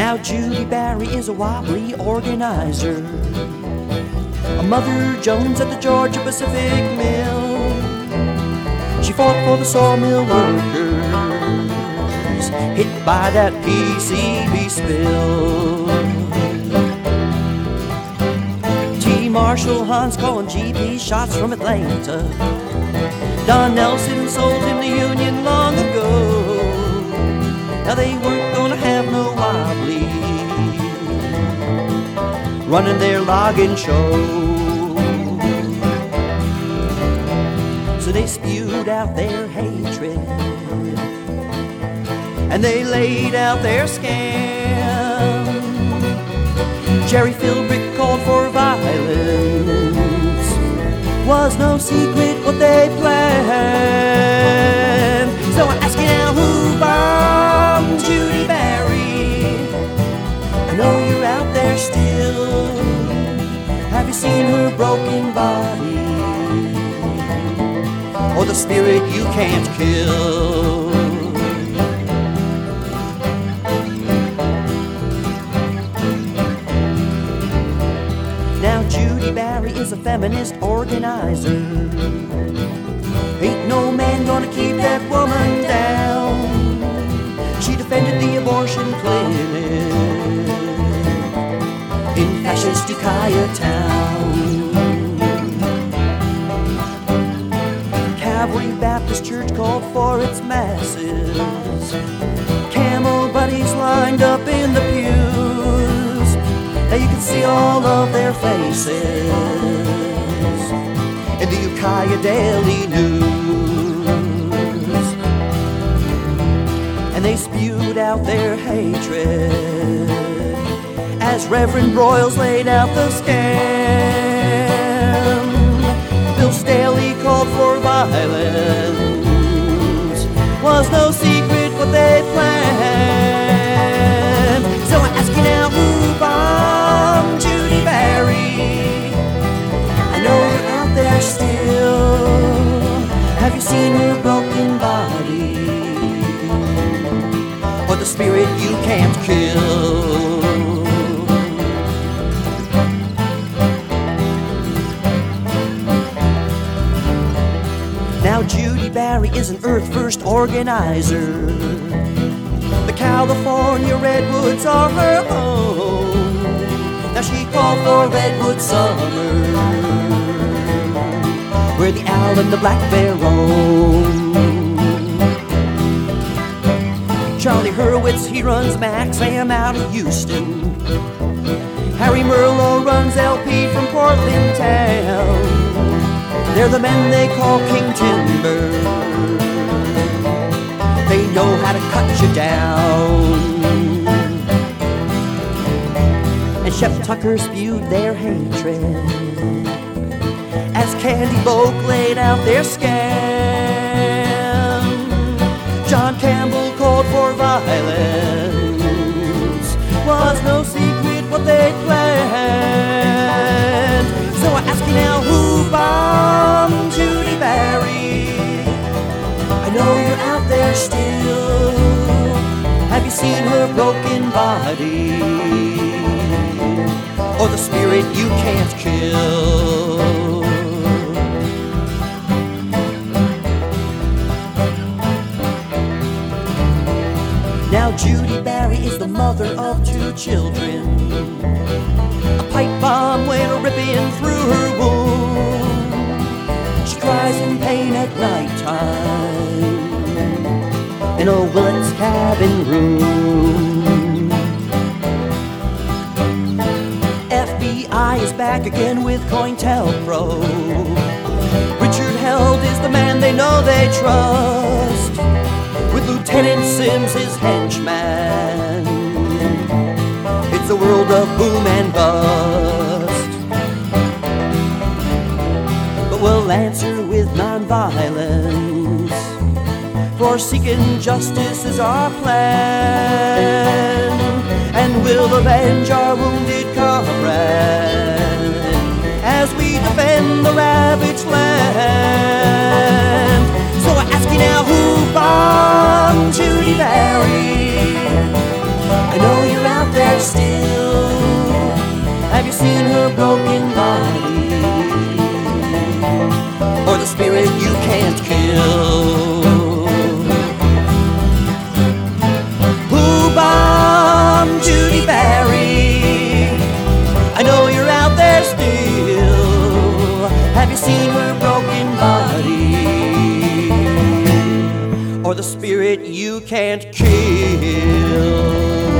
Now Judy Barry is a wobbly organizer, a Mother Jones at the Georgia Pacific Mill. She fought for the sawmill workers, hit by that PCB spill. T. Marshall Hans calling GP shots from Atlanta. Don Nelson sold him the Union long ago. Now they weren't gonna have no wobbly running their logging show. So they spewed out their hatred and they laid out their scam. Jerry Philbrick called for violence, was no secret what they planned. So I ask you now, who bombed Judy Barry? I know you're out there still. Have you seen her broken body, or the spirit you can't kill? Now Judy Barry is a feminist organizer. Ain't no man gonna keep that woman down. She defended the abortion clinic in fascist Ukiah Town. Calvary Baptist Church called for its masses. Camel buddies lined up in the pews. Now you can see all of their faces in the Ukiah Daily News. And they spewed out their hatred as Reverend Broyles laid out the scam. Bill Staley called for violence, was no secret what they planned. So I ask you now, who bombed Judy Barry? I know you're out there still. Have you seen her broken body, or the spirit you can't kill? Now Judy Barry is an Earth First organizer. The California redwoods are her home. Now she called for redwood summer, where the owl and the black bear roam. Charlie Hurwitz, he runs Max AM out of Houston. Harry Merlo runs LP from Portland town. They're the men they call King Timber. They know how to cut you down. And Shep Tucker spewed their hatred as Candy Boak laid out their scam. John Campbell called for violence, was no secret what they planned. So I ask you now, who bombed Judy Barry? I know you're out there still. Have you seen her broken body, or the spirit you can't kill? Now Judy Barry is the mother of 2 children. A pipe bomb went ripping through her womb. She cries in pain at nighttime in a Willits cabin room. FBI is back again with COINTELPRO. Richard Held is the man they know they trust, with Lieutenant Sims his henchman. It's a world of boom and bust, but we'll answer with nonviolence, for seeking justice is our plan. And we'll avenge our wounded comrade as we defend the ravaged land. So I ask you now, who bombed Judy Barry? I know you're out there seen her broken body? Or the spirit you can't kill? Who bombed Judy Barry? I know you're out there still. Have you seen her broken body? Or the spirit you can't kill?